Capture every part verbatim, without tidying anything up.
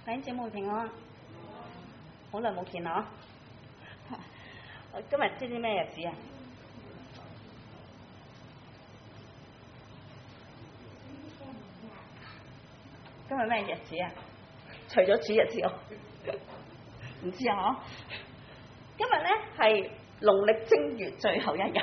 弟兄姊妹平安，好耐冇見啦！今日知唔知咩日子啊？今日咩日子啊？除咗主日之外，唔知啊嗬？今日咧係農曆正月最後一日，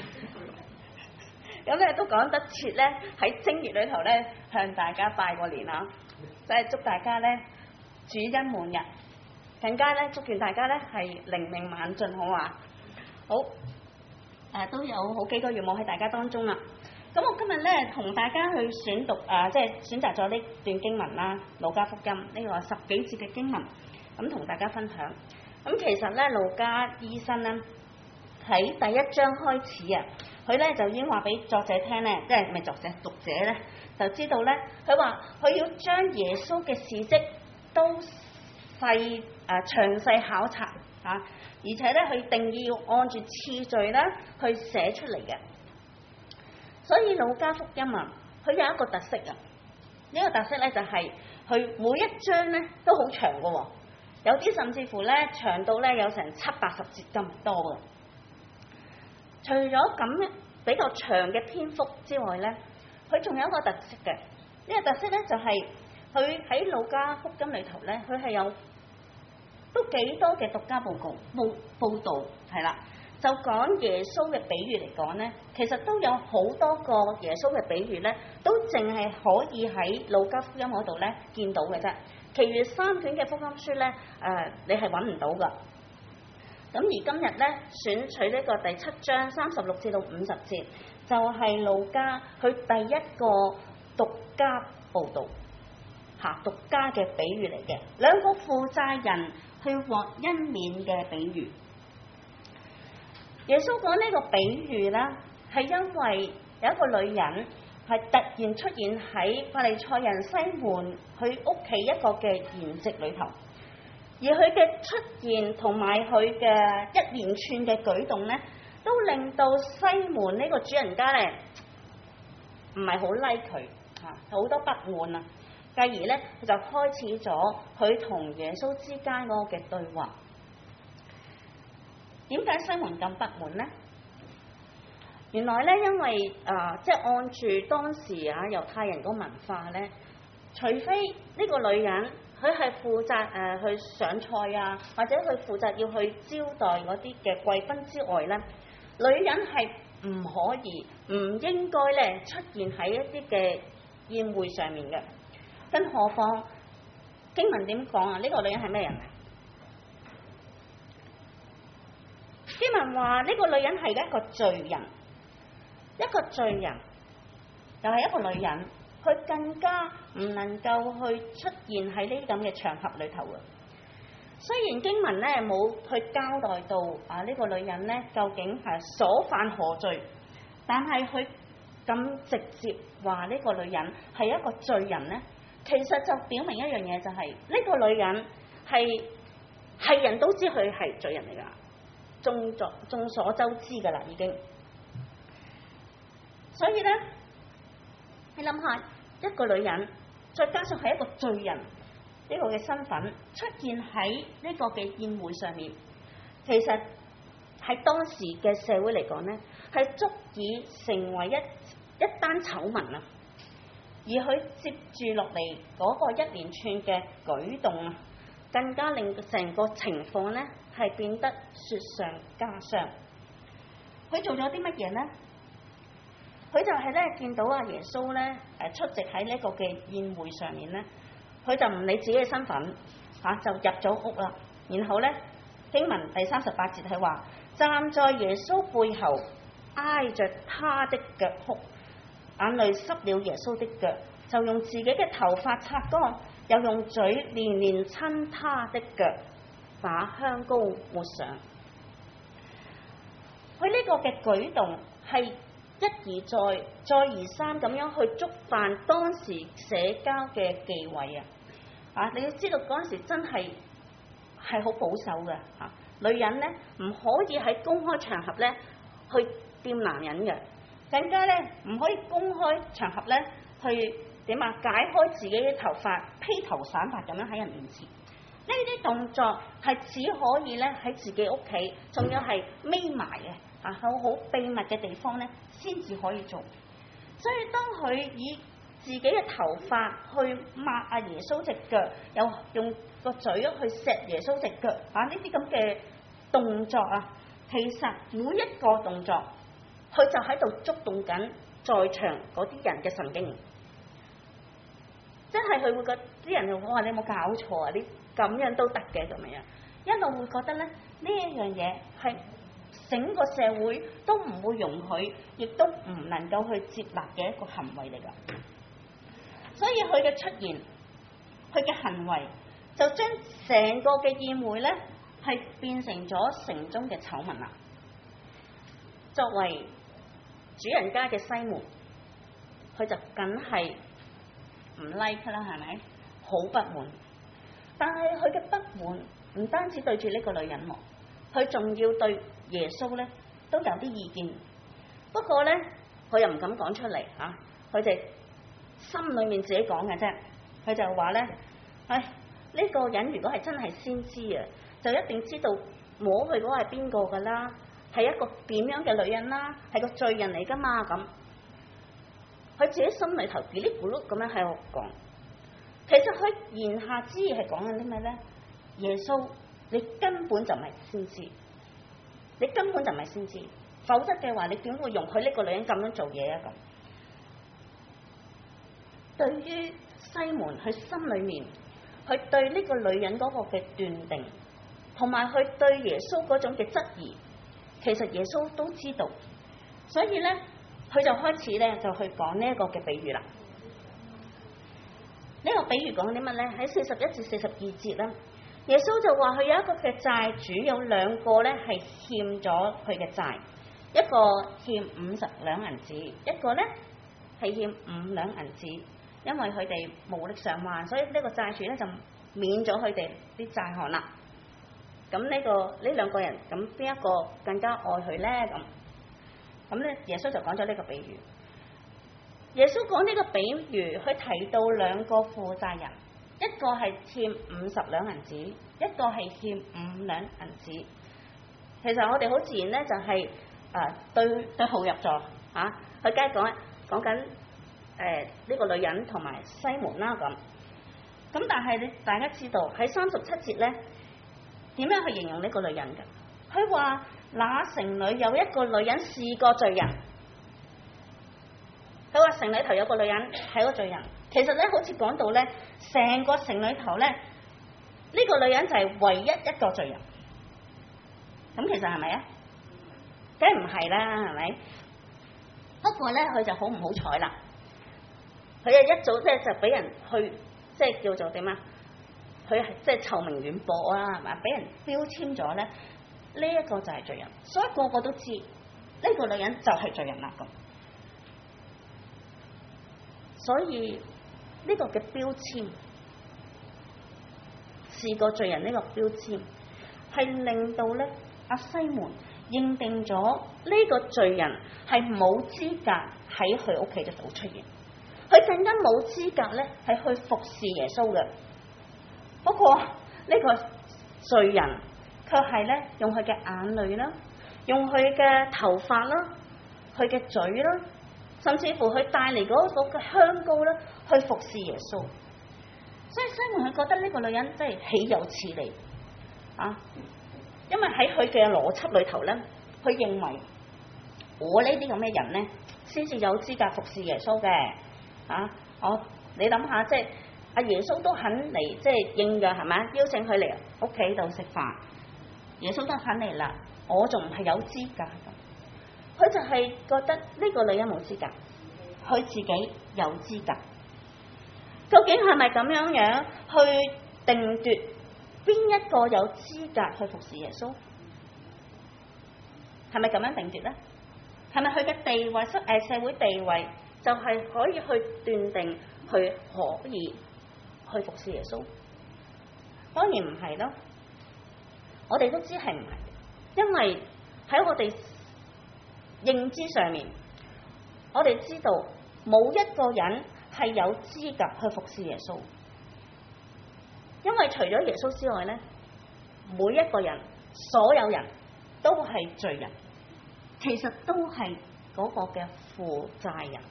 咁咧都講得切咧喺正月裏頭咧向大家拜個年啊！即係祝大家咧主恩滿日，更加咧祝願大家咧係靈命猛進，好嘛？好，誒、呃、都有好幾個願望喺大家當中啦。咁我今日咧同大家去選讀啊，即係選擇咗呢段經文啦，《路加福音》呢個十幾節嘅經文，咁同大家分享。咁其實咧，路加醫生咧喺第一章開始啊，佢咧就已經話俾作者聽咧，即係咪作者讀者咧就知道咧，佢話佢要將耶穌嘅事蹟都細誒、啊、詳細考察嚇、啊，而且咧佢定義要按住次序咧去寫出嚟嘅。所以路加福音啊，佢有一個特色啊，呢、這個特色咧就係佢每一章咧都好長嘅喎，有啲甚至乎咧長到咧有成七八十節咁多嘅。除咗咁比較長嘅篇幅之外咧，佢仲有一個特色嘅，呢、這個特色咧就係佢喺路加福音裏頭咧，佢係有都幾多嘅獨家報告報報導係啦。就講耶穌嘅比喻嚟講咧，其實都有好多個耶穌嘅比喻咧，都淨係可以喺路加福音嗰度咧見到嘅啫。其餘三卷嘅福音書咧，誒、呃、你係揾唔到噶。咁而今日咧選取呢個第七章三十六至到五十節，就係、是、路加佢第一個獨家報導嚇，獨家嘅比喻嚟嘅，兩個負債人去獲恩免嘅比喻。耶穌講呢個比喻啦，係因為有一個女人係突然出現喺法利賽人西門佢屋企一個嘅筵席裏頭，而佢嘅出現同埋佢嘅一連串嘅舉動咧，都令到西門呢個主人家咧唔係好 like 佢嚇，好多不滿啊，繼而咧佢就開始咗佢同耶穌之間嗰個嘅對話。點解西門咁不滿呢？原來咧，因為啊、呃，即係按住當時啊猶太人個文化咧，除非呢個女人佢係負責誒、呃、去上菜啊，或者佢負責要去招待嗰啲嘅貴賓之外咧，女人係唔可以、唔應該咧出現喺一啲嘅宴會上面嘅。更何況經文點講啊？呢、這個女人係咩人啊？經文話呢、這個女人係一個罪人，一個罪人又係一個女人，佢更加唔能夠去出現喺呢啲咁嘅場合裏頭啊。雖然經文咧冇去交代到啊呢、這個女人咧究竟係所犯何罪，但係佢咁直接話呢個女人係一個罪人咧，其實就表明一樣嘢，就係、是、呢、這個女人係係人都知佢係罪人嚟㗎。眾作眾所周知㗎啦，已經。所以咧，你諗下，一個女人，再加上係一個罪人呢個嘅身份出現喺呢個嘅宴會上面，其實喺當時嘅社會嚟講咧，係足以成為一一單醜聞啊！而佢接住落嚟嗰個一連串嘅舉動啊，更加令成個情況咧係變得雪上加霜。佢做咗啲乜嘢呢？佢就係咧見到阿耶穌咧誒出席喺呢個嘅宴會上面咧，佢就唔理自己嘅身份嚇、啊，就入咗屋啦。然後咧經文第三十八節係話，站在耶穌背後挨着他的腳哭，眼淚濕了耶穌的腳，就用自己嘅頭髮擦乾，又用嘴連連親他的腳，把香膏抹上。佢呢個嘅舉動係一而再、再而三咁樣去觸犯當時社交嘅忌諱啊！啊，你要知道嗰陣時真係係好保守嘅嚇、啊，女人咧唔可以喺公開場合咧去掂男人嘅，更加咧唔可以公開場合咧去點啊解開自己嘅頭髮，披頭散髮咁樣喺人面前。呢啲動作係只可以咧喺自己屋企，仲要係匿埋嘅啊，好好秘密嘅地方咧，先至可以做。所以當佢以自己嘅頭髮去抹阿耶穌隻腳，又用個嘴去錫耶穌隻腳啊，呢啲咁嘅動作啊，其實每一個動作，佢就喺度觸動緊在場嗰啲人嘅神經。真係佢會覺得啲人就講話：你有冇搞錯啊？你咁樣都得嘅咁樣，一路會覺得咧呢一樣嘢係整個社會都唔會容許，亦都唔能夠去接納嘅一個行為嚟㗎。所以佢嘅出現，佢嘅行為就將成個嘅宴會咧係變成咗城中嘅醜聞啦。作為主人家嘅西門，佢就梗係唔 like 啦，係咪？好不滿。但係佢嘅不滿唔單止對住呢個女人喎，佢仲要對耶穌咧都有啲意見。不過咧，佢又唔敢講出嚟嚇，佢哋心裏面自己講嘅啫。佢就話咧：唉，呢個人如果係真係先知啊，就一定知道摸佢嗰個係邊個㗎啦，係一個點樣嘅女人啦，係個罪人嚟㗎嘛咁。佢自己心裏頭嘰哩咕嚕咁樣喺度講。其實佢言下之意係講緊啲咩咧？耶穌，你根本就唔係先知，你根本就唔係先知，否則嘅話，你點會容許呢個女人咁樣做嘢啊？咁對於西門，佢心裏面，佢對呢個女人嗰個嘅斷定，同埋佢對耶穌嗰種嘅質疑，其實耶穌都知道，所以咧，佢就開始咧就去講呢一個嘅比喻啦。呢個比喻講啲乜咧？喺四十一至四十二節啦，耶穌就話佢有一個嘅債主，有兩個咧係欠咗佢嘅債，一個欠五十兩銀子，一個咧係欠五兩銀子，因為佢哋無力償還，所以呢個債主咧就免咗佢哋啲債項啦。咁呢、呢個呢兩個人，咁邊一個更加愛佢咧？咁咁咧，耶穌就講咗呢個比喻。耶穌講呢個比喻，佢提到兩個負債人，一個係欠五十兩銀子，一個係欠五兩銀子。其實我哋好自然咧，就係誒對對號入座嚇，佢梗係講講緊誒呢個女人同埋西門啦咁。咁但係你大家知道喺三十七節咧，點樣去形容呢個女人㗎？佢話那城裏有一個女人是個罪人。佢話城裏頭有個女人係個罪人，其實咧好似講到咧，成個城裏頭咧，呢、呢個女人就係唯一一個罪人。咁其實係咪啊？梗係唔係啦，係咪？不過咧，佢就好唔好彩啦。佢啊一早即係就俾人去即係叫做點啊？佢係即係臭名遠播啊，係嘛？俾人標籤咗咧，呢、呢、一個就係罪人，所以個個都知呢、呢個女人就係罪人啦咁。所以呢個嘅標籤，是個罪人呢個標籤，係令到咧阿西門認定咗呢個罪人係冇資格喺佢屋企嘅度出現，佢更加冇資格咧係去服侍耶穌嘅。不過呢個罪人卻係咧用佢嘅眼淚啦，用佢嘅頭髮啦，佢嘅嘴啦，甚至乎佢帶嚟嗰個嘅香膏咧，去服侍耶穌。所以西門佢覺得呢個女人真係豈有此理啊！因為喺佢嘅邏輯裏頭咧，佢認為我呢啲咁嘅人咧，先至有資格服侍耶穌嘅啊！我你諗下，即係阿耶穌都肯嚟，即係應約係咪？邀請佢嚟屋企度食飯，耶穌都肯嚟啦，我仲唔係有資格？佢就係覺得呢個女人冇資格，佢自己有資格。究竟係咪咁樣樣去定奪邊一個有資格去服侍耶穌？係咪咁樣定奪咧？係咪佢嘅地位，誒社會地位就係可以去斷定佢可以去服侍耶穌？當然唔係咯，我哋都知係唔係，因為喺我哋認知上面，我哋知道冇一個人係有資格去服侍耶穌，因為除咗耶穌之外咧，每一個人、所有人都係罪人，其實都係嗰個嘅負債人，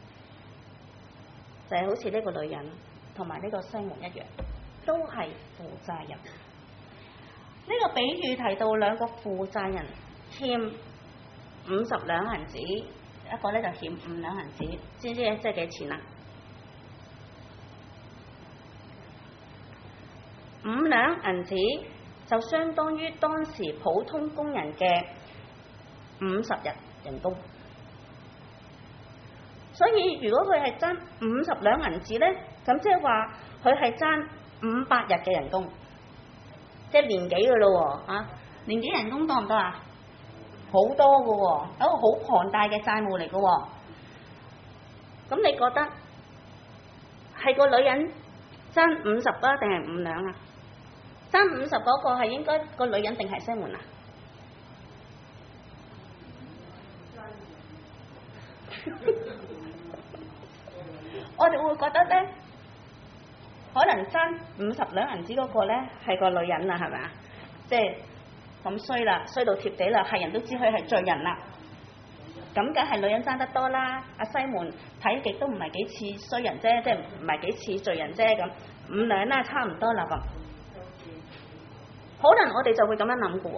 就係、是、好似呢個女人同埋呢個西門一樣，都係負債人。呢、這個比喻提到兩個負債人欠五十兩銀子，一個咧就欠五兩銀子，知唔知即係幾錢啊？五兩銀子就相當於當時普通工人嘅五十日人工，所以如果佢係爭五十兩銀子咧，咁即係話佢係爭五百日嘅人工，即係年幾嘅咯喎啊！年幾人工多唔多啊？好多嘅喎，一個好龐大嘅債務嚟嘅喎。咁你覺得係個女人爭五十啊，定係五兩啊？爭五十嗰個係應該個女人定係西門啊？我哋會覺得咧，可能爭五十兩銀子嗰個咧係個女人啊，係咪啊？即係咁衰啦，衰到貼地啦，係人都知佢係罪人啦。咁梗係女人爭得多啦。阿西門睇極都唔係幾似衰人啫，即係唔係幾似罪人啫咁，五兩啦，差唔多啦咁。可能我哋就會咁樣諗嘅喎，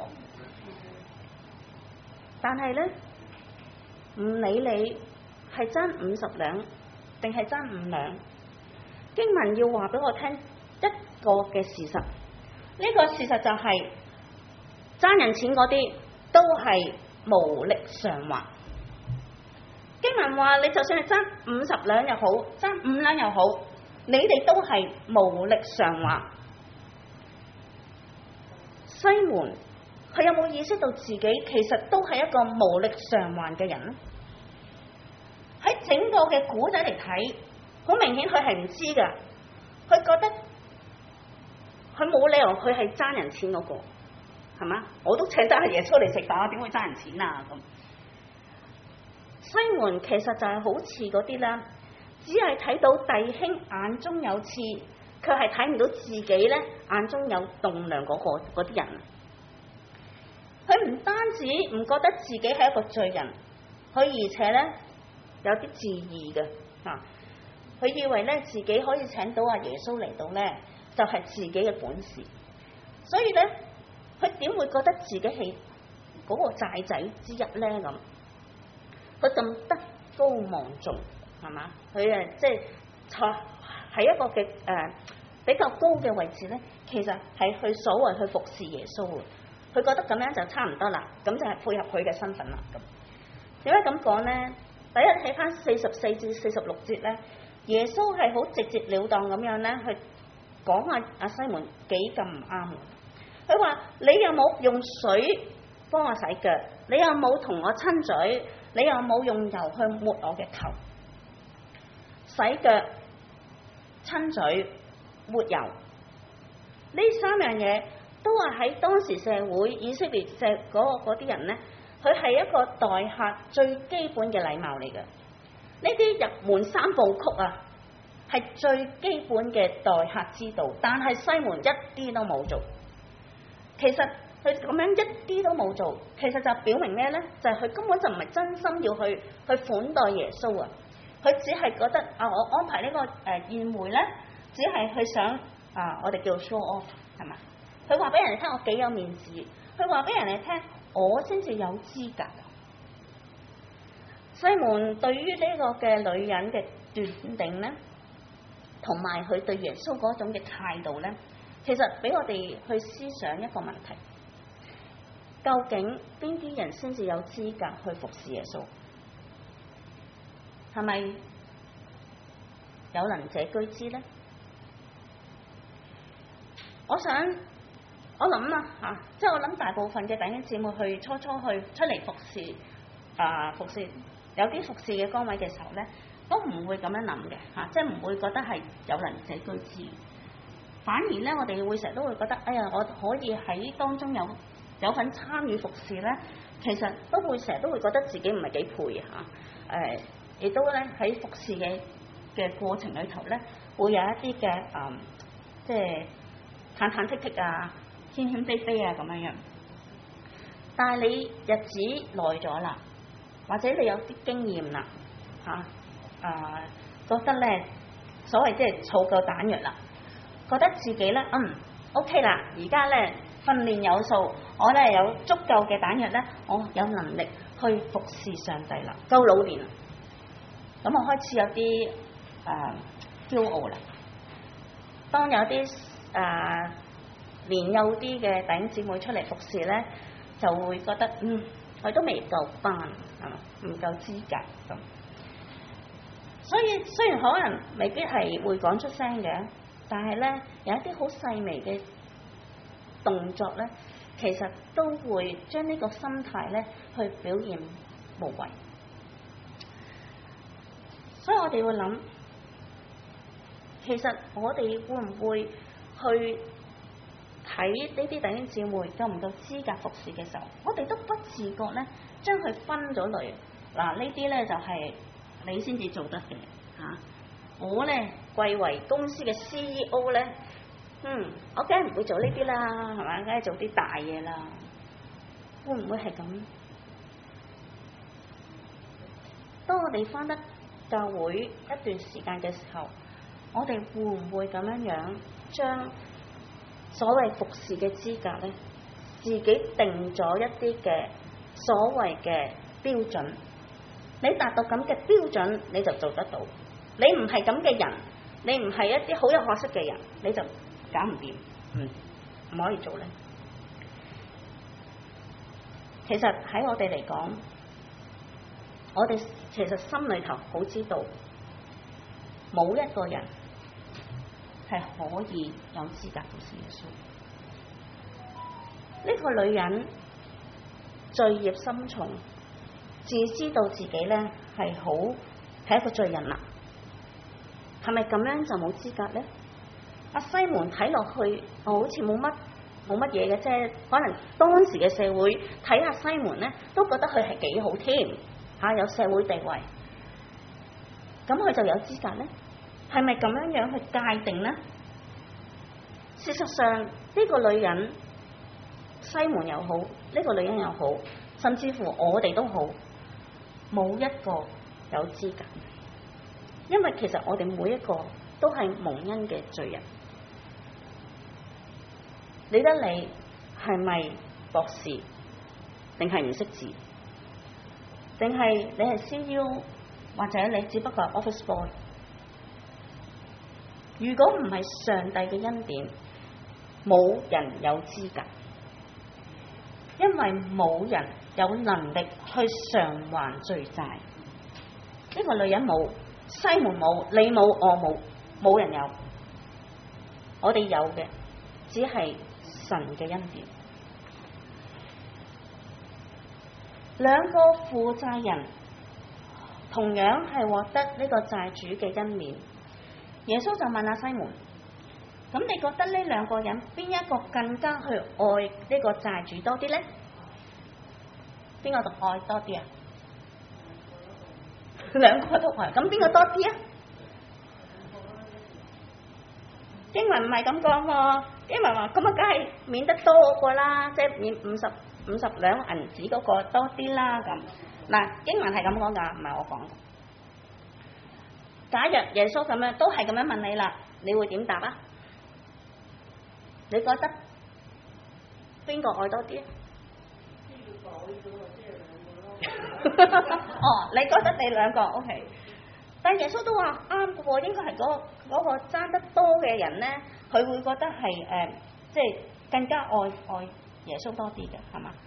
但係咧唔理你係爭五十兩定係爭五兩，經文要話俾我聽一個嘅事實，呢、這個事實就係、是、爭人錢嗰啲都係無力償還。經文話你就算係爭五十兩又好，爭五兩又好，你哋都係無力償還。西門佢有冇意識到自己其實都係一個無力償還嘅人呢？喺整個嘅古仔嚟睇，好明顯佢係唔知噶，佢覺得佢冇理由佢係爭人錢嗰個，係嘛？我都請得阿耶穌嚟食飯，點會爭人錢啊？咁西門其實就係好似嗰啲啦，只係睇到弟兄眼中有刺，卻係睇唔到自己咧眼中有棟樑嗰個嗰啲人。佢唔單止唔覺得自己係一個罪人，佢而且咧有啲自義嘅啊！佢以為咧自己可以請到阿耶穌嚟到咧，就係自己嘅本事。所以咧，佢點會覺得自己係嗰個債仔之一咧？咁佢咁德高望重係嘛？佢誒即係坐喺一個嘅誒、呃、比較高嘅位置咧，其實係去所謂去服侍耶穌嘅。佢覺得咁樣就差唔多啦，咁就係配合佢嘅身份啦。咁點解咁講咧？第一睇翻四十四至四十六節咧，耶穌係好直截了當咁樣咧去講下阿西門幾咁唔啱。佢話：你有冇用水幫我洗腳？你有冇同我親嘴？你有冇用油去抹我嘅頭？洗腳、親嘴、抹油，呢三樣嘢都係喺當時社會以色列社嗰個嗰啲人咧，佢係一個待客最基本嘅禮貌嚟嘅。呢啲入門三部曲啊，係最基本嘅待客之道。但係西門一啲都冇做。其實佢咁樣一啲都冇做，其實就表明咩咧？就係、是、佢根本就唔係真心要去去款待耶穌啊！佢只係覺得啊，我安排呢、這個誒、呃、宴會咧，只係去想啊，我哋叫 show off 係嘛？佢話俾人哋聽我幾有面子，佢話俾人哋聽我先至有資格。西門對於呢個嘅女人嘅斷定咧，同埋佢對耶穌嗰種嘅態度咧，其實俾我哋去思想一個問題：究竟邊啲人先至有資格去服侍耶穌？係咪有能者居之咧？我想我諗啊嚇，即係我諗大部分嘅弟兄姊妹去初初去出嚟服侍啊、呃、服侍有啲服侍嘅崗位嘅時候咧，都唔會咁樣諗嘅嚇，即係唔會覺得係有能者居之。反而咧，我哋會成日都會覺得，哎呀，我可以喺當中有有份參與服侍咧，其實都會成日都會覺得自己唔係幾配嚇。誒、呃，亦都咧喺服侍嘅嘅過程裏頭咧，會有一啲嘅誒，即係忐忐忑忑啊、謙謙卑卑啊咁樣樣。但係你日子耐咗啦，或者你有啲經驗啦，嚇、啊、誒、呃、覺得咧所謂即係儲夠彈藥啦，覺得自己咧嗯 OK 啦，而家咧訓練有素，我咧有足夠嘅彈藥咧，我有能力去服侍上帝啦，夠老練啦，咁我開始有啲誒驕傲啦。當有啲誒、呃、年幼啲嘅弟兄姊妹出嚟服侍咧，就會覺得嗯，佢都未夠班，係嘛，唔夠資格咁。所以雖然可能未必係會講出聲嘅，但係咧有一啲好細微嘅動作咧，其實都會將呢個心態咧去表現無遺。所以我哋會諗，其實我哋會唔會去睇呢啲弟兄姊妹夠唔夠資格服侍嘅時候，我哋都不自覺咧將佢分咗類。嗱，呢啲咧就係你先至做得嘅嚇、啊，我咧貴為公司嘅 C E O 咧，嗯，我梗係唔會做呢啲啦，係咪？梗係做啲大嘢啦。會唔會係咁？當我哋返得教會一段時間嘅時候，我哋會唔會咁樣樣將所謂服侍嘅資格咧，自己定咗一啲嘅所謂嘅標準？你達到咁嘅標準，你就做得到；你唔係咁嘅人，你唔係一啲好有學識嘅人，你就搞唔掂，唔唔可以做咧。其實喺我哋嚟講，我哋其實心裏頭好知道，冇一個人係可以有資格服侍耶穌。呢個女人罪孽深重，自知道自己咧係好係一個罪人啦，係咪咁樣就冇資格咧？阿西門睇落去，哦，好似冇乜冇乜嘢嘅啫，可能當時嘅社會睇下西門咧，都覺得佢係幾好添嚇，有社會地位，咁佢就有資格咧？係咪咁樣樣去界定咧？事實上，呢、這個女人西門又好，呢、這個女人又好，甚至乎我哋都好，冇一個有資格，因為其實我哋每一個都係蒙恩嘅罪人。理得你係咪博士，定係唔識字，定係你係 C E O， 或者你只不過係 office boy？ 如果唔係上帝嘅恩典，冇人有資格，因為冇人有能力去償還罪債。呢、這個女人冇，西門冇，你冇，我冇，冇人有。我哋有嘅只係神嘅恩典。兩個負債人同樣係獲得呢個債主嘅恩免。耶穌就問阿西門：咁你覺得呢兩個人邊一個更加去愛呢個債主多啲咧？邊個就愛多啲啊？兩個都愛，咁邊個多啲啊？經文唔係咁講喎，經文話咁啊，梗係免得多嗰個啦，即係免五十五十兩銀子嗰個多啲啦咁。嗱，經文係咁講㗎，唔係我講。假若耶穌咁樣都係咁樣問你啦，你會點答啊？你覺得邊個愛多啲？哦，你覺得你兩個 OK， 但耶穌都話啱嘅喎，應該係嗰個嗰個爭得多嘅人咧，佢會覺得係誒、呃，即係更加愛愛耶穌多啲嘅，係嘛？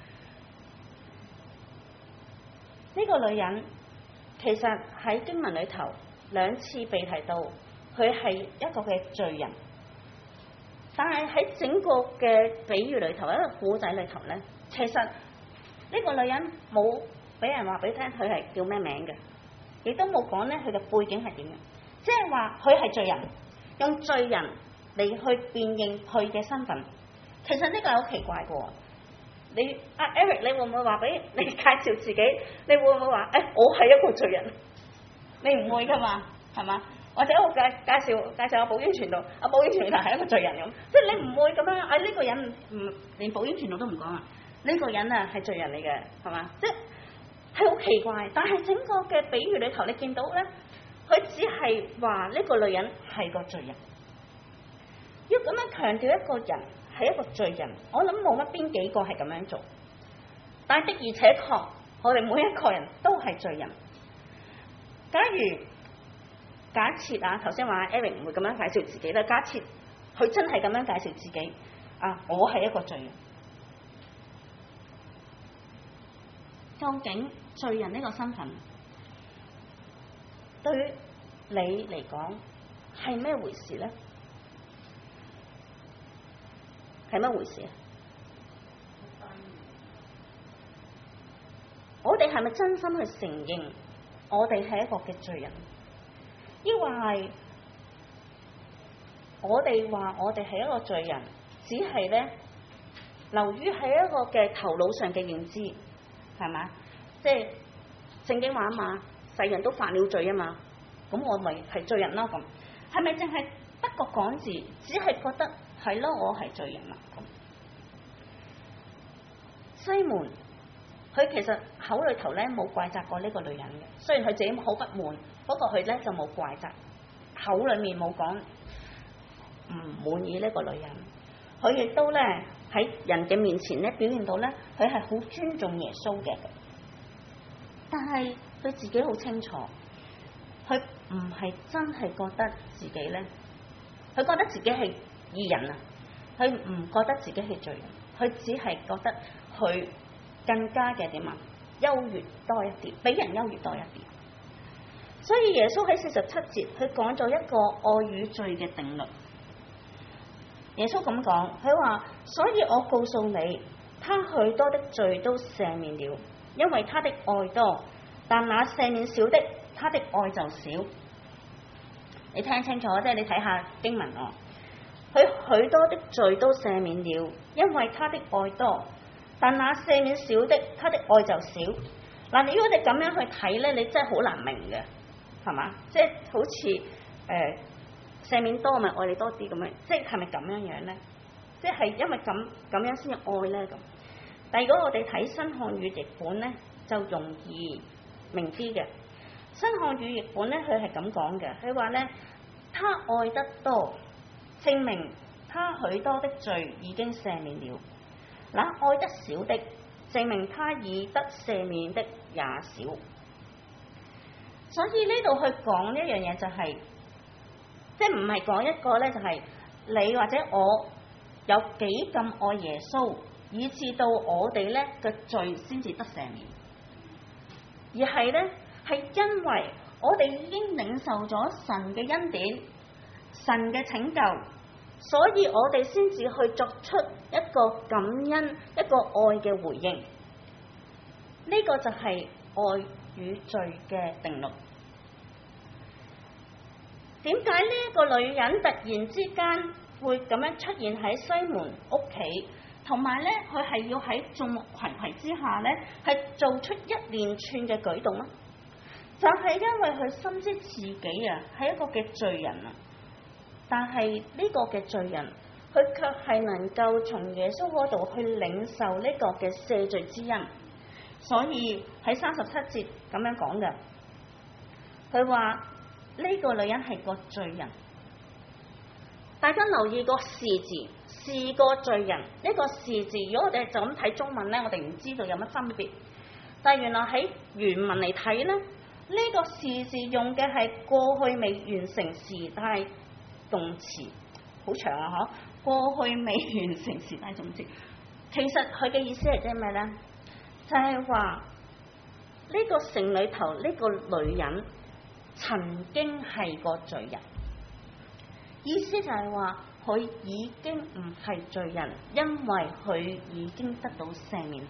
呢、這個女人其實喺經文裏頭兩次被提到，佢係一個嘅罪人，但係喺整個嘅比喻裏頭，一個古仔裏頭咧，其實呢個女人冇俾人話俾你聽佢係叫咩名嘅，亦都冇講咧佢嘅背景係點嘅，即係話佢係罪人，用罪人嚟去辨認佢嘅身份。其實呢個係好奇怪嘅喎。你阿、啊、Eric， 你會唔會話俾你介紹自己？你會唔會話誒、哎、我係一個罪人？你唔會噶嘛，係嘛？ 或者我介介紹介紹阿寶英傳道，阿寶英傳道係一個罪人咁，即係你唔會咁樣，啊呢個人唔連寶英傳道都唔講啊，呢個人啊係罪人嚟嘅，係嘛？即係係好奇怪，但係整個嘅比喻裏頭，你見到咧，佢只係話呢個女人係個罪人，要咁樣強調一個人係一個罪人，我諗冇乜邊幾個係咁樣做，但係的而且確，我哋每一個人都係罪人。假如假設啊，頭先話 Eric 唔會咁樣介紹自己啦。假設佢真係咁樣介紹自己啊，我係一個罪人。究竟罪人呢個身份對於你嚟講係咩回事咧？係咩回事啊？我哋係咪真心去承認我哋係一個嘅罪人？抑或係我哋話我哋係一個罪人，只係咧流於喺一個嘅頭腦上嘅認知，係嘛？即係聖經話啊嘛，世人都犯了罪啊嘛，咁我咪係罪人咯咁。係咪淨係得個講字，只係覺得係咯，我係罪人啦咁？西門佢其實口裏頭咧冇怪責過呢個女人嘅，雖然佢自己好不滿。不過佢咧就冇怪責，口裏面冇講唔滿意呢個女人，佢亦都咧喺人嘅面前咧表現到咧，佢係好尊重耶穌嘅。但係佢自己好清楚，佢唔係真係覺得自己咧，佢覺得自己係義人啊，佢唔覺得自己係罪人，佢只係覺得佢更加嘅點啊，優越多一啲，比人優越多一啲。所以耶穌喺四十七節，佢講咗一個愛與罪嘅定律。耶穌咁講，佢話：所以我告訴你，他許多的罪都赦免了，因為他的愛多；但那赦免少的，他的愛就少。你聽清楚，即係你睇下經文哦。佢許多的罪都赦免了，因為他的愛多；但那赦免少的，他的愛就少。嗱，如果你咁樣去睇咧，你真係好難明嘅。係嘛？即係好似誒、呃、赦免多咪愛你多啲咁樣，即係係咪咁樣樣咧？即係因為咁咁樣先至愛咧咁。但係如果我哋睇新漢語譯本咧，就容易明啲嘅。新漢語譯本咧，佢係咁講嘅，佢話咧，他愛得多，證明他許多的罪已經赦免了；那愛得少的，證明他已得赦免的也少。所以呢度去講一樣嘢就係、是，即係唔係講一個咧就係你或者我有幾咁愛耶穌，以致到我哋咧嘅罪先至得赦免，而係咧係因為我哋已經領受咗神嘅恩典、神嘅拯救，所以我哋先至去作出一個感恩、一個愛嘅回應。呢、這個就係愛與罪嘅定律。點解呢一個女人突然之間會咁樣出現喺西門屋企，同埋咧佢係要喺眾目睽睽之下咧，係做出一連串嘅舉動咧？就係、是、因為佢深知自己啊係一個嘅罪人啊，但係呢個嘅罪人，佢卻係能夠從耶穌嗰度去領受呢個嘅赦罪之恩。所以喺三十七節咁樣講嘅，佢話呢個女人係個罪人。大家留意個是字，是個罪人。呢、這個是字，如果我哋就咁睇中文咧，我哋唔知道有乜分別。但係原來喺原文嚟睇咧，呢、這個是字用嘅係過去未完成時態動詞，好長啊！嗬，過去未完成時態動詞，其實佢嘅意思係即係咩咧？就係話呢個城裏頭呢個女人曾經係個罪人，意思就係話佢已經唔係罪人，因為佢已經得到赦免。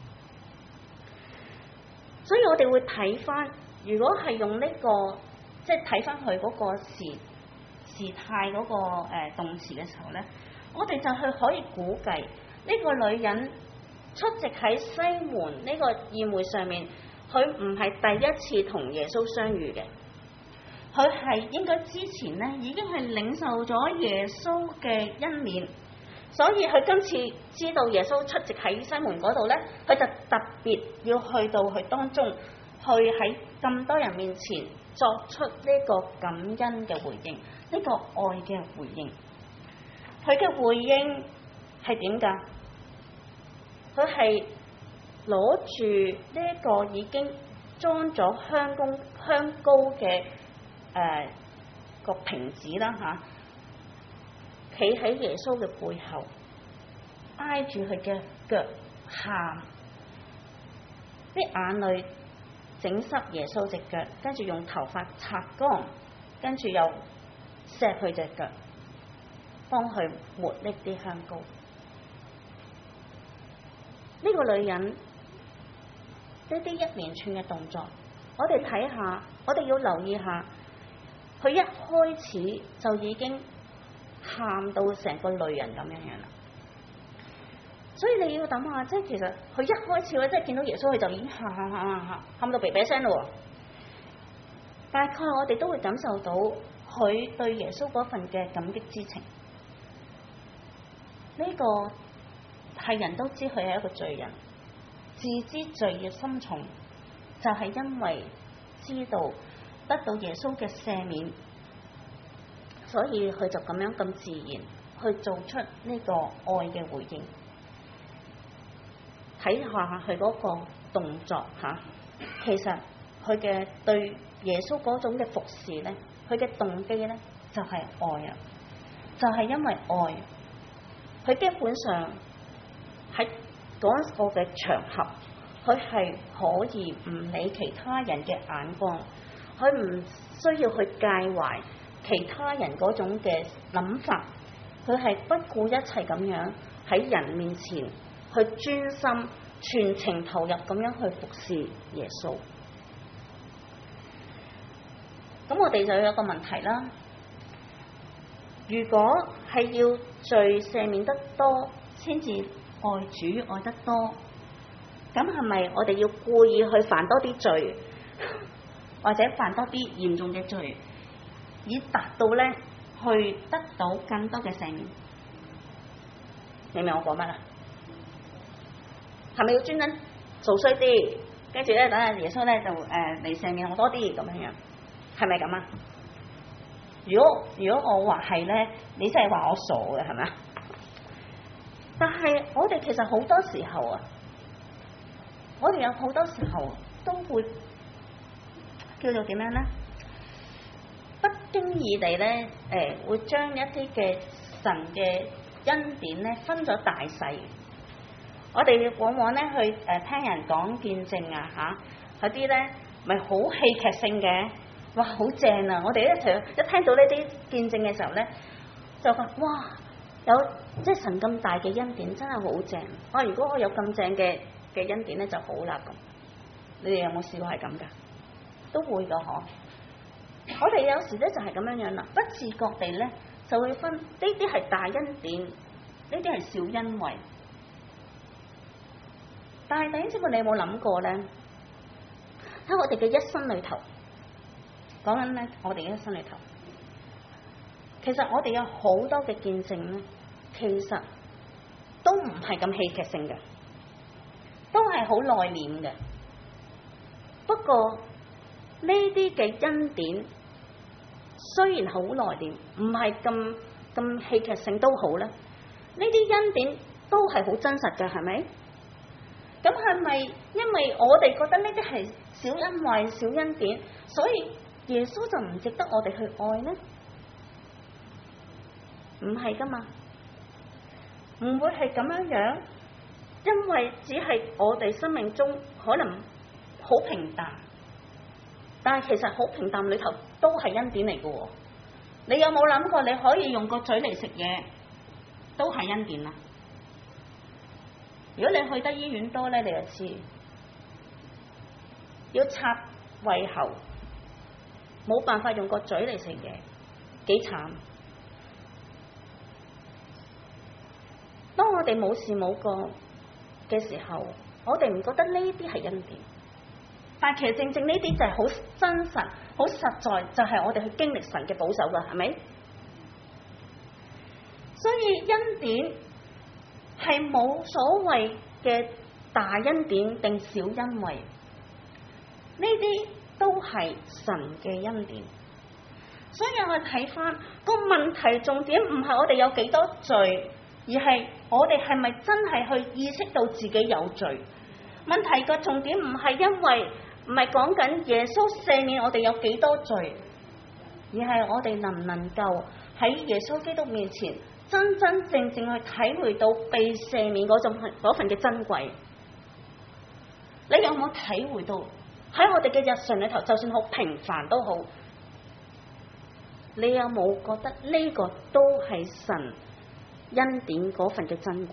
所以我哋會睇翻，如果係用呢個即係睇翻佢嗰個時時態嗰個誒動詞嘅時候咧，我哋就去可以估計呢個女人出席喺西門呢個宴會上面，佢唔係第一次同耶穌相遇嘅， 佢係應該之前咧已經係領受咗耶穌嘅恩典，所以佢今次知道耶穌出席喺西門嗰度咧，佢就特別要去到佢當中，去喺咁多人面前作出呢個感恩嘅回應，呢個愛嘅回應。佢嘅回應係點㗎？佢係攞住呢一個已經裝咗香膏香膏嘅誒個瓶子啦嚇，企喺耶穌嘅背後，挨住佢嘅腳喊，啲眼淚整濕耶穌隻腳，跟住用頭髮擦乾，跟住又錫佢隻腳，幫佢抹呢啲香膏。呢個女人呢啲一連串嘅動作，我哋睇下，我哋要留意下，佢一開始就已經喊到成個女人咁樣樣啦。所以你要諗下，即係其實佢一開始咧，即係見到耶穌，佢就已經喊喊喊喊喊，喊到鼻鼻聲咯。大概我哋都會感受到佢對耶穌嗰份嘅感激之情。呢個係人都知佢係一個罪人，自知罪孽深重，就係因為知道得到耶穌嘅赦免，所以佢就咁樣咁自然去做出呢個愛嘅回應。睇下佢嗰個動作嚇，其實佢嘅對耶穌嗰種嘅服侍咧，佢嘅動機咧就係愛啊，就係因為愛，佢基本上喺嗰個嘅場合，佢係可以唔理其他人嘅眼光，佢唔需要去介懷其他人嗰種嘅諗法，佢係不顧一切咁樣喺人面前去專心全情投入咁樣去服侍耶穌。咁我哋就有一個問題啦，如果係要罪赦免得多先至愛主愛得多，咁係咪我哋要故意去犯多啲罪，或者犯多啲嚴重嘅罪，以達到咧去得到更多嘅赦免？你明我講乜啊？係咪要專登做衰啲，跟住咧等下耶穌咧就誒嚟赦免我多啲咁樣樣？係咪咁啊？如果如果我話係咧，你真係話我傻嘅係咪啊？但係我哋其實好多時候啊，我哋有好多時候都會叫做點樣咧？不經意地咧，誒、呃、會將一啲嘅神嘅恩典咧分咗大細。我哋往往咧去誒、呃、聽人講見證啊嚇，嗰啲咧咪好戲劇性嘅，哇好正啊！我哋一齊一聽到呢啲見證嘅時候咧，就話哇有即係神咁大嘅恩典真係好正。哇！如果我有咁正嘅嘅恩典咧就好啦咁。你哋有冇試過係咁㗎？都會㗎嗬。我哋有時咧就係咁樣樣啦，不自覺地咧就會分呢啲係大恩典，呢啲係小恩惠。但係弟兄姊妹，你有冇諗過咧？喺我哋嘅一生裏頭，講緊咧，我哋嘅一生裏頭，其實我哋有好多嘅見證咧，其實都唔係咁戲劇性嘅，都係好內斂嘅。不過呢啲嘅恩典雖然好內斂，唔係咁咁戲劇性都好咧，呢啲恩典都係好真實嘅，係咪？咁係咪因為我哋覺得呢啲係小恩惠、小恩典，所以耶穌就唔值得我哋去愛呢？唔係噶嘛，唔會係咁樣樣，因為只係我哋生命中可能好平淡，但係其實好平淡裏頭都係恩典嚟嘅喎。你有冇諗過你可以用個嘴嚟食嘢，都係恩典啊？如果你去得醫院多咧，你就知要插胃喉，冇辦法用個嘴嚟食嘢，幾慘。當我哋冇事冇過嘅時候，我哋唔覺得呢啲係恩典， 但其實正正呢啲就係好真實、好實在，就係、是、我哋去經歷神嘅保守㗎，係咪？所以恩典係冇所謂嘅大恩典定小恩惠，呢啲都係神嘅恩典。所以我哋睇翻個問題重點唔係我哋有幾多罪，而係我哋係咪真係去意識到自己有罪？問題個重點唔係因為唔係講緊耶穌赦免我哋有幾多罪，而係我哋能唔能夠喺耶穌基督面前真真正正去體會到被赦免嗰種嗰份嘅珍貴。你有冇體會到喺我哋嘅日常裏頭，就算好平凡都好，你有冇覺得呢個都係神恩典嗰份嘅珍貴？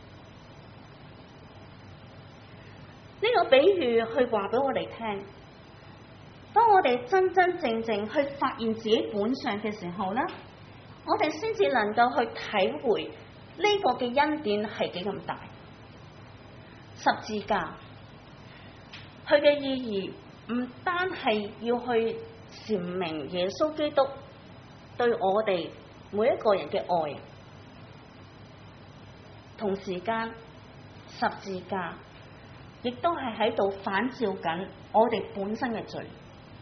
呢個比喻去話俾我哋聽，當我哋真真正正去發現自己本相嘅時候呢，我哋先至能夠去體會呢個嘅恩典係幾咁大。十字架佢嘅意義唔單係要去闡明耶穌基督對我哋每一個人嘅愛，同時間十字架亦都係喺度反照緊我哋本身嘅罪。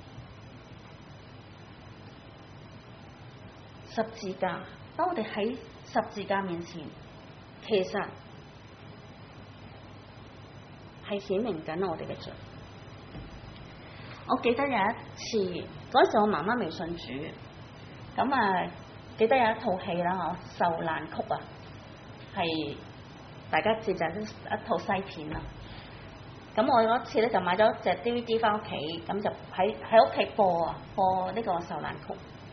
十字架，當我哋喺十字架面前，其實係顯明緊我哋嘅罪。我記得有一次，嗰時我媽媽未信主，咁啊記得有一套戲啦，嗬，受難曲啊，係大家知就係一套西片啦。咁我嗰次咧就買咗隻 D V D 翻屋企，咁就喺喺屋企播啊，播呢個受難曲。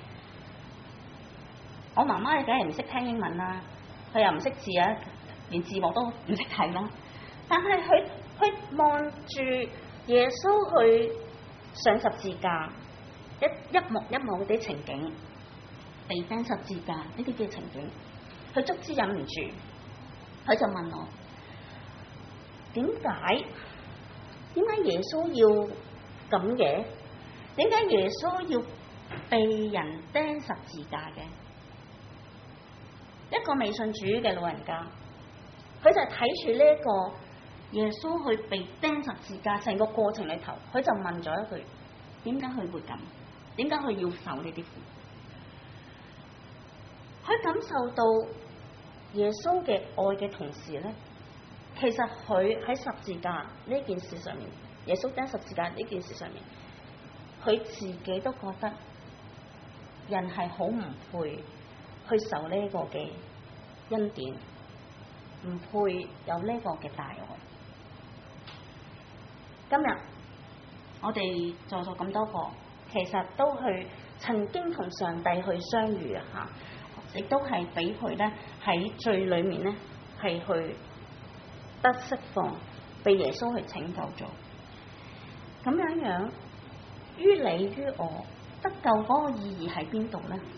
我媽媽梗係唔識聽英文啦，佢又唔識字啊，連字幕都唔識睇啦。但係佢佢望住耶穌去上十字架，一一幕一幕嗰啲情景，被釘十字架呢啲嘅情景，佢足之忍唔住，佢就問我：點解？點解耶穌要咁嘅？點解耶穌要被人釘十字架嘅？一個未信主嘅老人家，佢就係睇住呢一個耶穌去被釘十字架成個過程裏頭，佢就問咗一句：點解佢會咁？點解佢要受呢啲苦？佢感受到耶穌嘅愛嘅同時咧，其實佢喺十字架呢件事上面，耶穌釘十字架呢件事上面，佢自己都覺得人係好唔配去受呢個嘅恩典，唔配有呢個嘅大愛。今日我哋在座咁多個，其實都去曾經同上帝去相遇啊！嚇，亦都係俾佢咧喺罪裏面咧係去得釋放，被耶穌去拯救咗。咁樣樣於你於我得救嗰個意義喺邊度咧？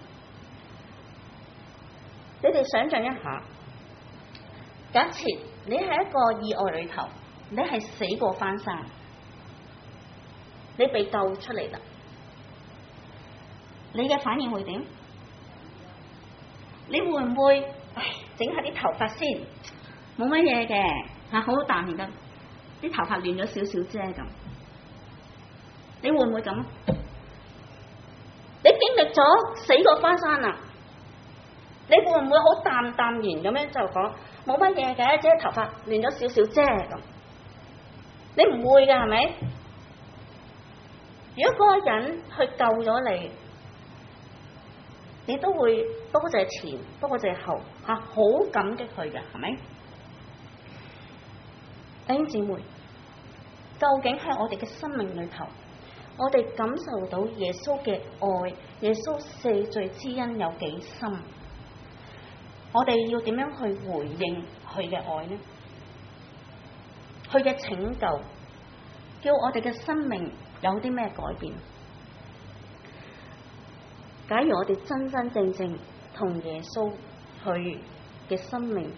你哋想象一下，假設你喺一個意外裏頭，你係死過翻生，你被救出嚟啦，你嘅反應會點？你會唔會唉整下啲頭髮先？冇乜嘢嘅嚇，好淡然㗎，啲頭髮亂咗少少啫咁。你會唔會咁？你經歷咗死過翻生啦，你會唔會好淡淡然咁樣就講冇乜嘢嘅，只係頭髮亂咗少少啫咁？你唔會㗎係咪？如果嗰個人去救咗你，你都會多謝前，多謝後嚇，好感激佢嘅係咪？弟兄姊妹，究竟喺我哋嘅生命裏頭，我哋感受到耶穌嘅愛，耶穌赦罪之恩有幾深？我哋要點樣去回應佢嘅愛呢？佢嘅拯救，叫我哋嘅生命有啲咩改變？假如我哋真真正正同耶穌佢嘅生命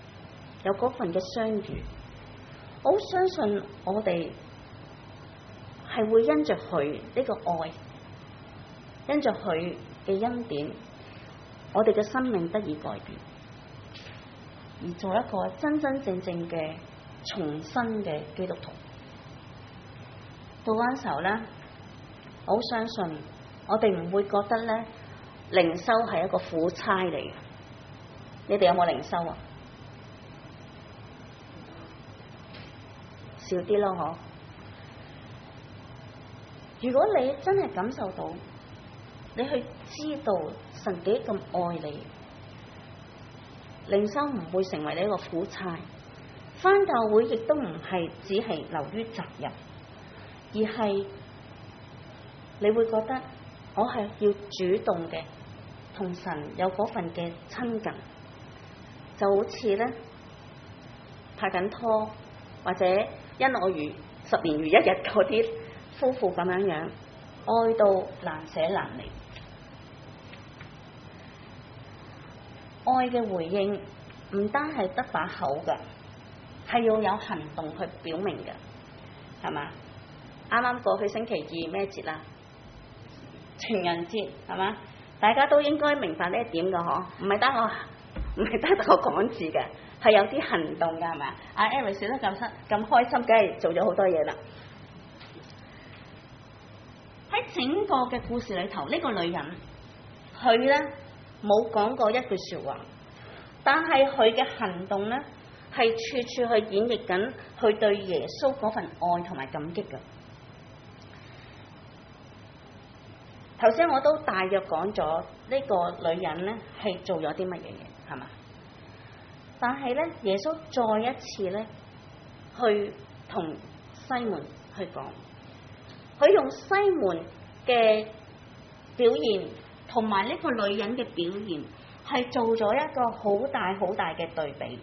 有嗰份嘅相遇，我相信我哋係會因着佢呢個愛，因着佢嘅恩典，我哋嘅生命得以改變，而做一個真真正正嘅重生嘅基督徒。到嗰陣時候咧，我好相信我哋唔會覺得咧靈修係一個苦差嚟嘅。你哋有冇靈修啊？少啲咯，嗬。如果你真係感受到，你去知道神幾咁愛你，靈修唔會成為你一個苦差。返教會亦都唔係只係流於責任，而係你會覺得我係要主動嘅同神有嗰份嘅親近，就好似咧拍緊拖或者因我如十年如一日嗰啲夫婦咁樣樣，愛到難捨難離。愛嘅回應唔單係得把口㗎，係要有行動去表明嘅，係嘛？啱啱過去星期二咩節啦？情人節，係嘛？大家都應該明白呢一點㗎，嗬？唔係得我，唔係得我講字嘅，係有啲行動㗎，係嘛？阿 Eric 笑得咁開咁開心，梗係做咗好多嘢啦。喺整個嘅故事裏頭，呢、這個女人佢咧冇講過一句説話，但係佢嘅行動咧係處處去演繹緊佢對耶穌嗰份愛同埋感激嘅。頭先我都大約講咗呢個女人咧係做咗啲乜嘢嘢，係嘛？但係咧，耶穌再一次咧去同西門去講，佢用西門嘅表現同埋呢個女人嘅表現，係做咗一個好大好大嘅對比。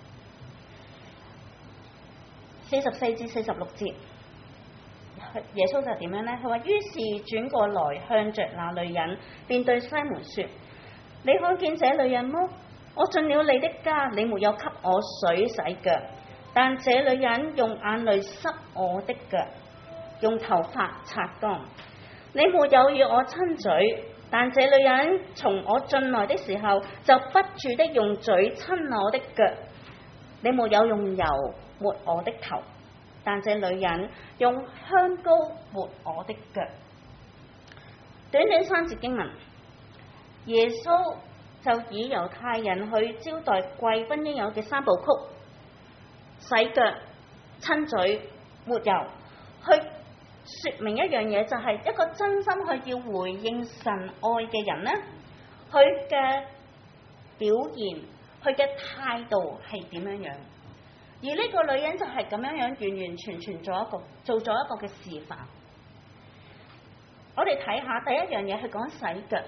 四十四至四十六節，耶穌就點樣呢？佢話：於是轉過來向着那女人，便對西門說：你看見這女人麼？我進了你的家，你沒有給我水洗腳，但這女人用眼淚濕我的腳，用頭髮擦乾。你沒有與我親嘴，但這女人從我進來的時候就不住的用嘴親我的腳。你沒有用油抹我的頭，但這女人用香膏抹我的腳。短短三節經文，耶穌就以猶太人去招待貴賓應有嘅三部曲：洗腳、親嘴、抹油，去說明一樣嘢，就係一個真心去要回應神愛嘅人呢，佢嘅表現、佢嘅態度係點樣樣？而呢個女人就係咁樣樣，完完全全做一個做咗一個嘅示範。我哋睇下第一樣嘢，係講洗腳。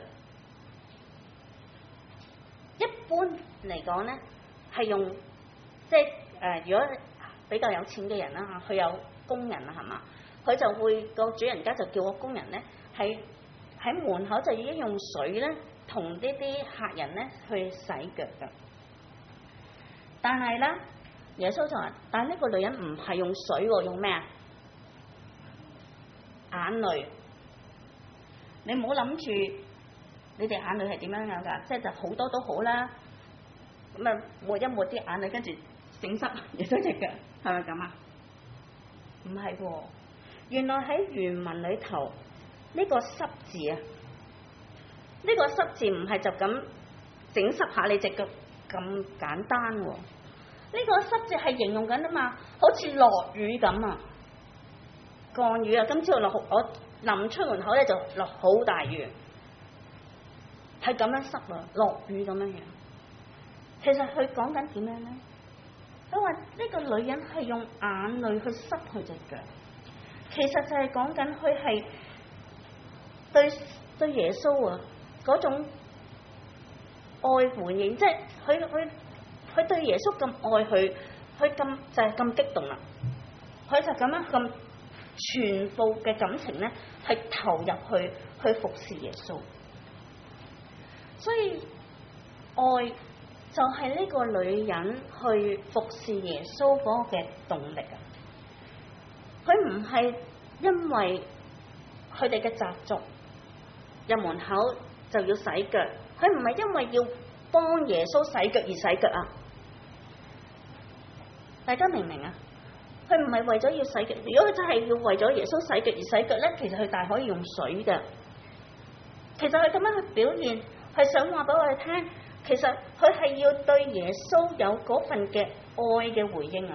一般嚟講呢，係用即係誒、呃，如果比較有錢嘅人啦嚇，佢有工人啊，係嘛？佢就會個主人家就叫個工人咧，喺喺門口就已經用水咧，同呢啲客人咧去洗腳㗎。但係咧，耶穌就話：但係呢個女人唔係用水喎，用咩啊？眼淚。你唔好諗住你哋眼淚係點樣樣㗎？即係就好多都好啦。咁啊，抹一抹啲眼淚，跟住整濕耶穌隻腳，係咪咁啊？唔係喎。原來喺原文裏頭，呢、這個濕字啊，呢、這個濕字唔係就咁整濕下你隻腳咁簡單喎、啊。呢、這個濕字係形容緊啊嘛，好似落雨咁啊，降雨啊！今朝落我臨出門口咧就落好大雨，係咁樣濕啊，落雨咁樣樣。其實佢講緊點樣咧？佢話呢個女人係用眼淚去濕佢隻腳。其實就係講緊佢係對對耶穌啊嗰種愛回應，即係佢佢佢對耶穌咁愛佢，佢咁就係咁激動啦。佢就咁樣咁全部嘅感情咧，係投入去去服侍耶穌。所以愛就係呢個女人去服侍耶穌嗰個嘅動力啊！佢唔係因為佢哋嘅習俗入門口就要洗腳，佢唔係因為要幫耶穌洗腳而洗腳啊！大家明唔明啊？佢唔係為咗要洗腳，如果佢真係要為咗耶穌洗腳而洗腳咧，其實佢大可以用水嘅。其實佢咁樣去表現，係想話俾我哋聽，其實佢係要對耶穌有嗰份嘅愛嘅回應啊！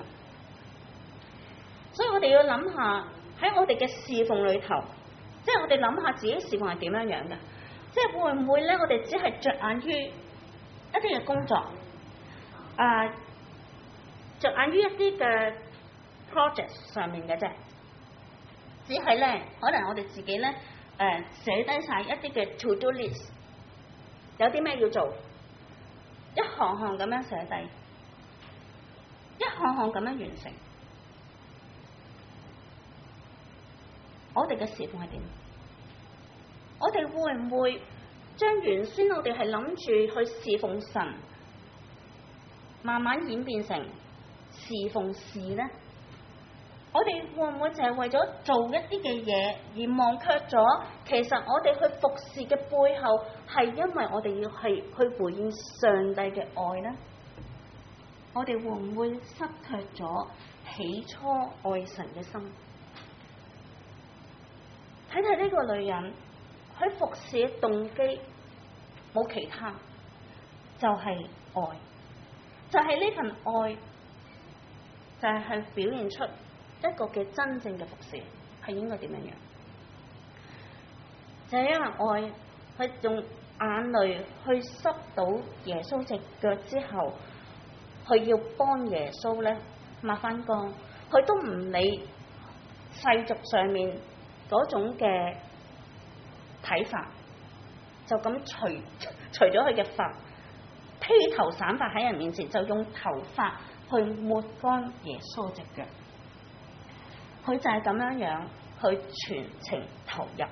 所以我哋要諗下喺我哋嘅侍奉裏頭，即係我哋諗下自己侍奉係點樣樣嘅，即係會唔會咧？我哋只係着眼於一啲嘅工作，啊，着眼於一啲嘅 project 上面嘅啫，只係咧可能我哋自己咧誒寫低晒一啲嘅 to do list， 有啲咩要做，一行行咁樣寫低，一行行咁樣完成。我哋嘅侍奉係點？我哋會唔會將原先我哋係諗住去侍奉神，慢慢演變成侍奉事呢？我哋會唔會就係為咗做一啲嘅嘢而忘卻咗，其實我哋去服侍嘅背後係因為我哋要係去回應上帝嘅愛呢？我哋會唔會失卻咗起初愛神嘅心？睇睇呢個女人，佢服侍嘅動機冇其他，就係愛，就係呢份愛，就係去表現出一個嘅真正嘅服侍係應該點樣樣？就係因為愛，佢用眼淚去濕到耶穌隻腳之後，佢要幫耶穌咧抹翻乾，佢都唔理世俗上面嗰種嘅睇法，就咁除除咗佢嘅髮，披頭散髮喺人面前，就用頭髮去抹乾耶穌隻腳。佢就係咁樣樣去全程投入，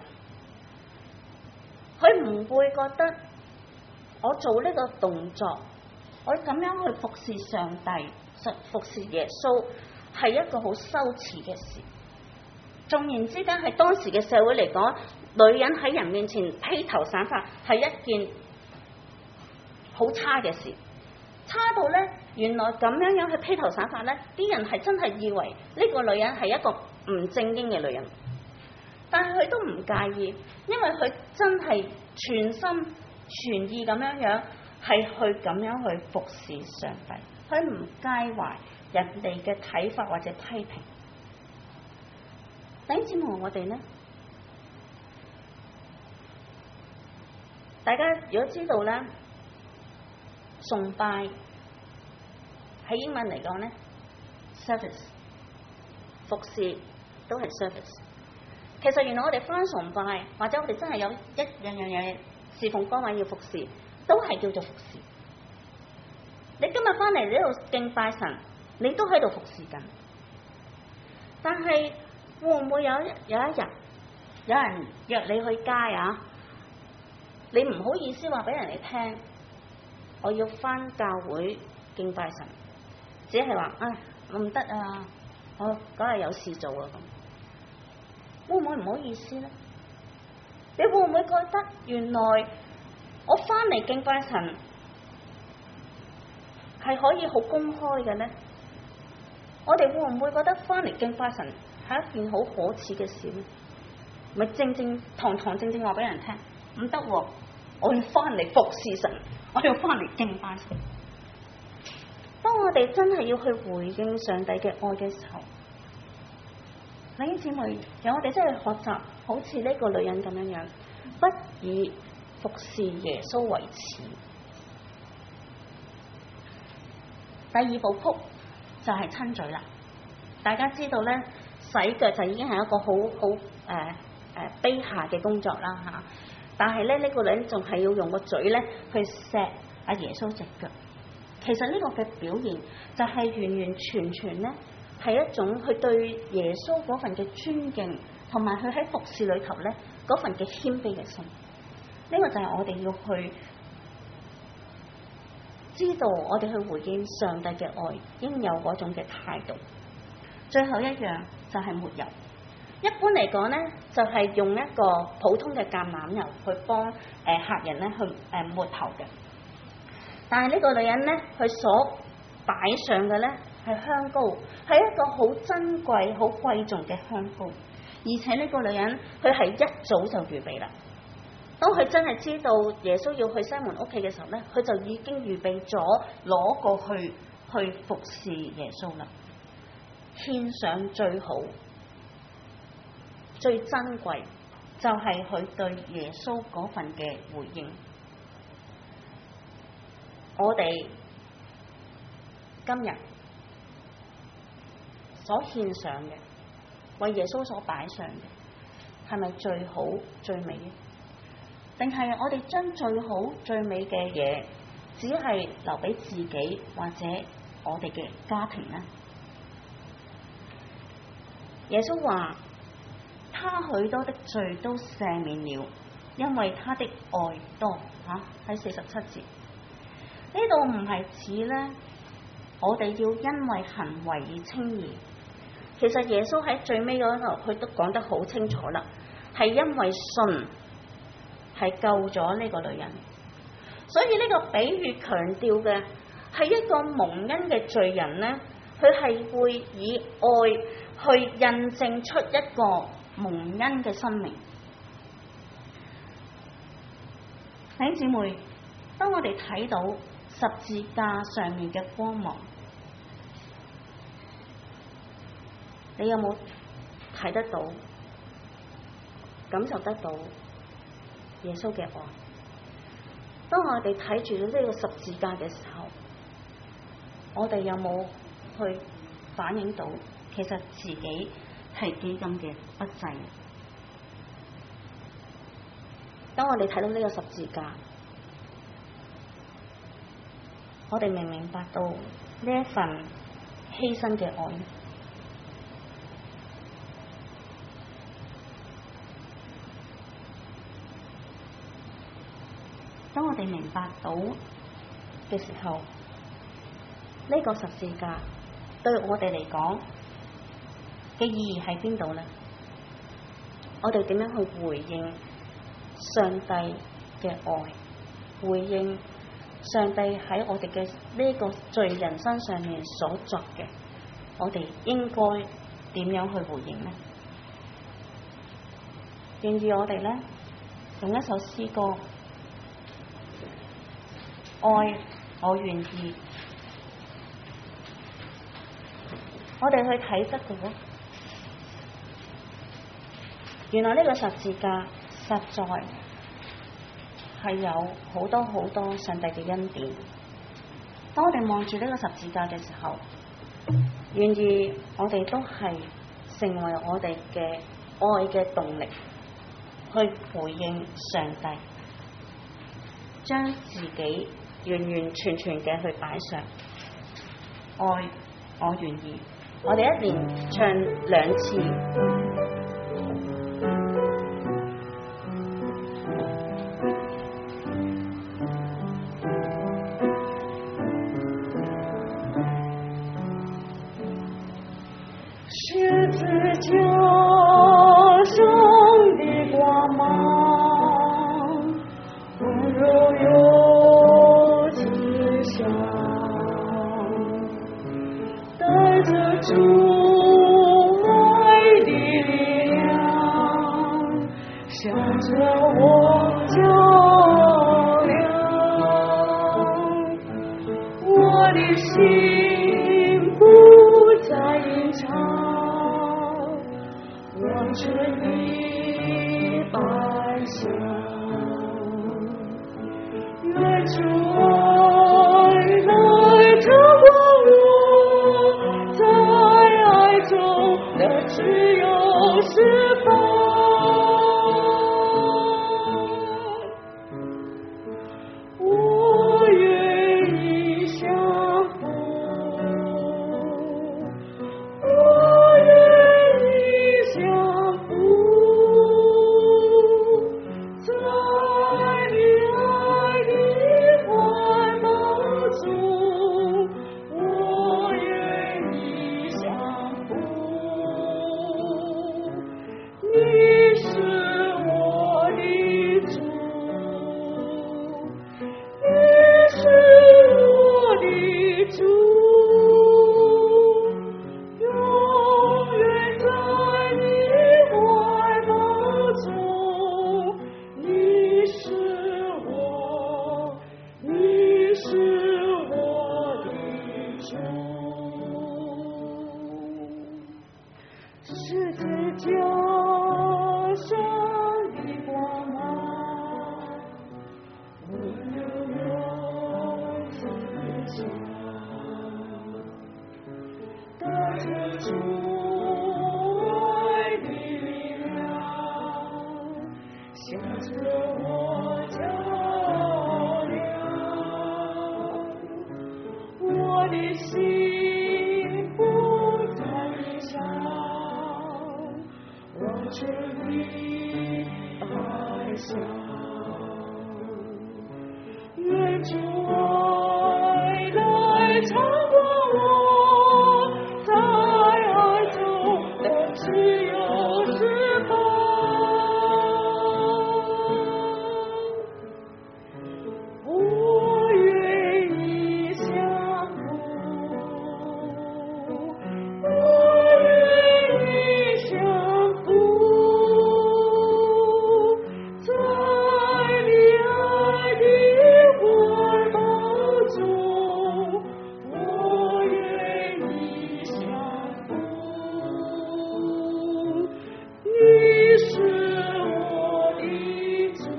佢唔會覺得我做呢個動作，我咁樣去服侍上帝、服侍耶穌係一個好羞恥嘅事。縱然之間喺當時嘅社會嚟講，女人喺人面前披頭散髮係一件好差嘅事，差到咧原來咁樣樣去披頭散髮咧，啲人係真係以為呢個女人係一個唔正經嘅女人，但係佢都唔介意，因為佢真係全心全意咁樣樣係去咁樣去服侍上帝，佢唔介懷人哋嘅睇法或者批評。弟兄姊妹，我哋呢？大家如果知道咧，崇拜喺英文嚟講咧 ，service 服侍都係 service。其實原來我哋返崇拜，或者我哋真係有一樣樣嘢侍奉崗位要服侍，都係叫做服侍。你今日返嚟呢度敬拜神，你都喺度服侍緊。但係會唔會有一有一日有人約你去街啊？你唔好意思話俾人哋聽，我要返教會敬拜神，只係話唉，我唔得啊，我嗰日有事做啊咁，會唔會唔好意思咧？你會唔會覺得原來我返嚟敬拜神係可以好公開嘅咧？我哋會唔會覺得返嚟敬拜神係一件好可恥嘅事咧？咪正正堂堂正正話俾人聽，唔得喎！我要翻嚟服侍神，我要翻嚟敬拜神。當我哋真係要去回應上帝嘅愛嘅時候，弟兄姊妹，讓我哋真係學習好似呢個女人咁樣樣，不以服侍耶穌為恥。第二部曲就係親嘴啦。大家知道咧，洗腳就已經係一個好好誒誒卑下嘅工作啦嚇。但係咧，呢、這個女人仲係要用個嘴咧去錫阿耶穌隻腳。其實呢個嘅表現就係完完全全咧係一種佢對耶穌嗰份嘅尊敬，同埋佢喺服侍裏頭咧嗰份嘅謙卑嘅心。呢、這個就係我哋要去知道，我哋去回應上帝嘅愛應有嗰種嘅態度。最後一樣就係抹油。 一般嚟講咧，就係、是、用一個普通嘅橄欖油去幫誒、呃、客人咧去誒、呃、抹頭嘅。但係呢個女人咧，佢所擺上嘅咧係香膏，係一個好珍貴、好貴重嘅香膏。而且呢個女人佢係一早就預備啦。當佢真係知道耶穌要去西門屋企嘅時候咧，佢就已經預備咗攞過去去服侍耶穌啦，獻上最好、最珍貴，就係佢對耶穌嗰份嘅回應。我哋今日所獻上嘅，為耶穌所擺上嘅，係咪最好最美？定係我哋將最好最美嘅嘢，只係留俾自己或者我哋嘅家庭呢？耶穌話：他許多的罪都赦免了，因為他的愛多。吓、啊，喺四十七節呢度唔係指咧，我哋要因為行為而稱義。其實耶穌喺最尾嗰度，佢都講得好清楚啦，係因為信係救咗呢個女人。所以呢個比喻強調嘅係一個蒙恩嘅罪人咧，佢係會以愛去印證出一個蒙恩嘅生命。弟兄姊妹，當我哋睇到十字架上面嘅光芒，你有冇睇得到、感受得到耶穌嘅愛？當我哋睇住呢個十字架嘅時候，我哋有冇去反映到其實自己係幾咁嘅不濟？當我哋睇到呢個十字架，我哋明唔明白到呢一份犧牲嘅愛？當我哋明白到嘅時候，呢個十字架對我哋嚟講嘅意義喺邊度呢？我哋點樣去回應上帝嘅愛，回應上帝喺我哋嘅呢個罪人身上面所作嘅，我哋應該點樣去回應呢？願意我哋咧用一首詩歌，愛我願意，我哋去睇得到，原來呢個十字架實在係有好多好多上帝嘅恩典。當我哋望住呢個十字架嘅時候，願意我哋都係成為我哋嘅愛嘅動力，去回應上帝，將自己完完全全嘅去擺上。愛我願意，我哋一連唱兩次。 只有释放。 十字架上的光芒，温柔慈祥，带着主爱的力量，向着我照亮，我的心不再悲伤，望着你爱想，愿主爱来超过我，在爱中的自由释放。我愿意降服，我愿意降服，在你爱的怀抱中，我愿意降服。你是我的主，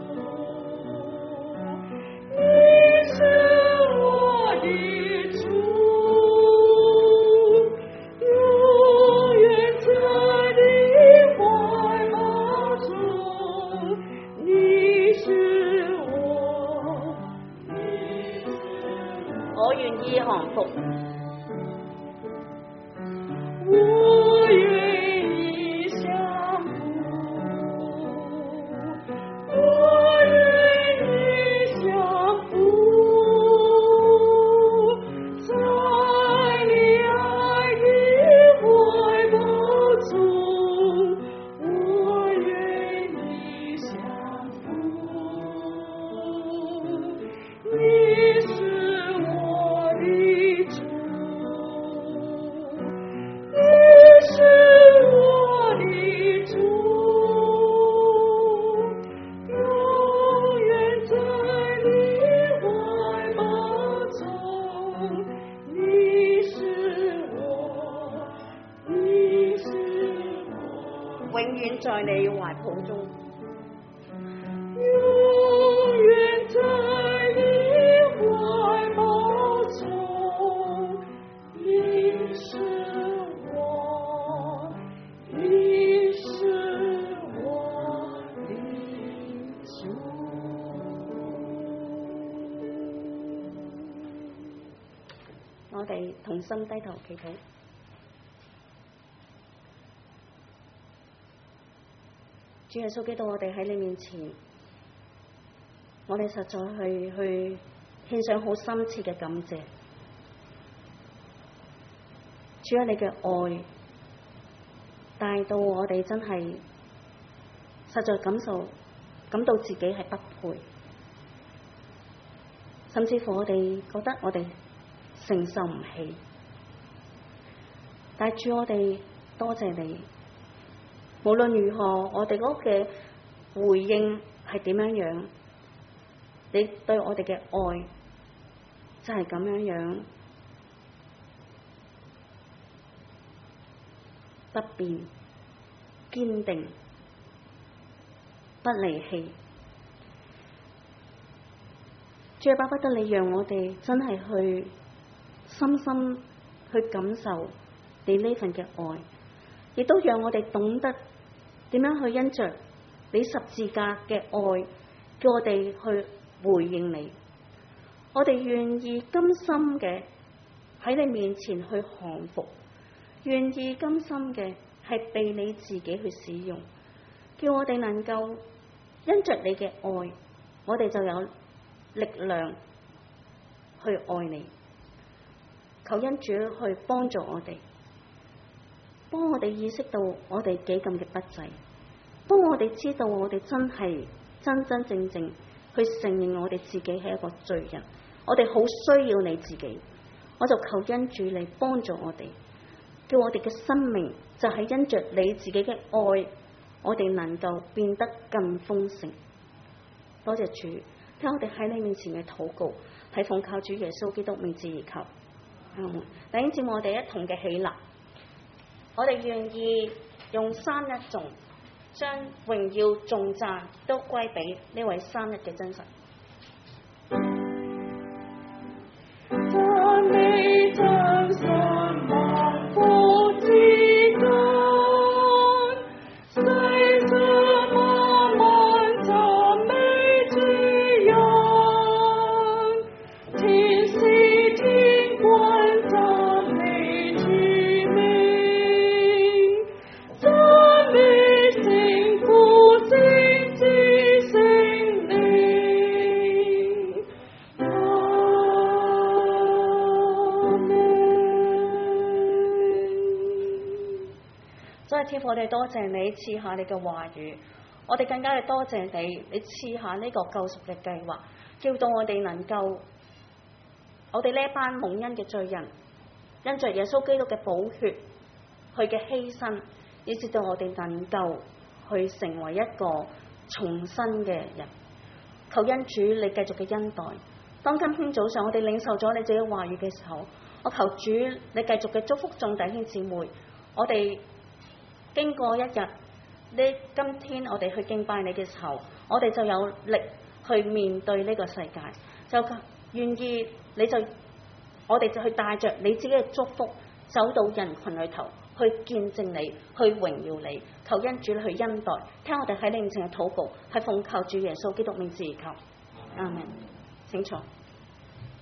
你是我的主，永远在你怀抱中。你是我，你是我， 我願意降服， 我願意降服，我願意降服，在你愛的懷抱中，我願意降服。你是我的主，你是我的主，永遠在你懷抱中。你是我，你是我， 永遠在你懷抱中。 永遠在你懷抱中。你是我，你是我的主。 我哋同心低頭祈禱。主耶穌基督，我哋喺你面前，我哋實在去去獻上好深切嘅感謝。主啊，你嘅愛帶到我哋真係實在感受感到自己係不配，甚至乎我哋覺得我哋承受唔起。但係主，我哋多謝你，無論如何，我哋嗰嘅回應係點樣樣，你對我哋嘅愛就係咁樣樣不變、堅定、不離棄。主啊，巴不得你讓我哋真係去深深去感受你呢份嘅愛，亦都讓我哋懂得點樣去因着你十字架嘅愛，叫我哋去回應你。我哋願意甘心嘅喺你面前去降服，願意甘心嘅係被你自己去使用，叫我哋能夠因着你嘅愛，我哋就有力量去愛你。求恩主去幫助我哋，幫我哋意識到我哋幾咁嘅不濟，幫我哋知道我哋真係真真正正去承認我哋自己係一個罪人，我哋好需要你自己。我就求恩主你幫助我哋，叫我哋嘅生命就係因着你自己嘅愛，我哋能夠變得更豐盛。多謝主，聽我哋喺你面前嘅禱告，係奉靠主耶穌基督名字而求， 嗯，弟兄姊妹，我哋一同嘅起立，我哋願意用三一頌將榮耀頌讚都歸俾呢位三一嘅真神。 讚美真神萬福之根，世上萬萬讚美之人，天使天君讚美主名，讚美聖父聖子聖靈。 所以天父，我哋多謝你賜下你嘅話語，我哋更加係多謝你，你賜下呢個救贖嘅計劃，叫到我哋能夠，我哋呢一班蒙恩嘅罪人，因着耶穌基督嘅寶血，佢嘅犧牲，以至到我哋能夠去成為一個重生嘅人。求恩主你繼續嘅恩待。當今天早上我哋領受咗你自己嘅話語嘅時候，我求主你繼續嘅祝福眾弟兄姊妹。我哋經過一日，呢今天我哋去敬拜你嘅時候，我哋就有力去面對呢個世界，就願意你就我哋就去帶着你自己嘅祝福走到人群裏頭，去見證你，去榮耀你。求恩主你去恩待，聽我哋喺你面前嘅禱告，係奉靠主耶穌基督名字而求，阿門。請坐。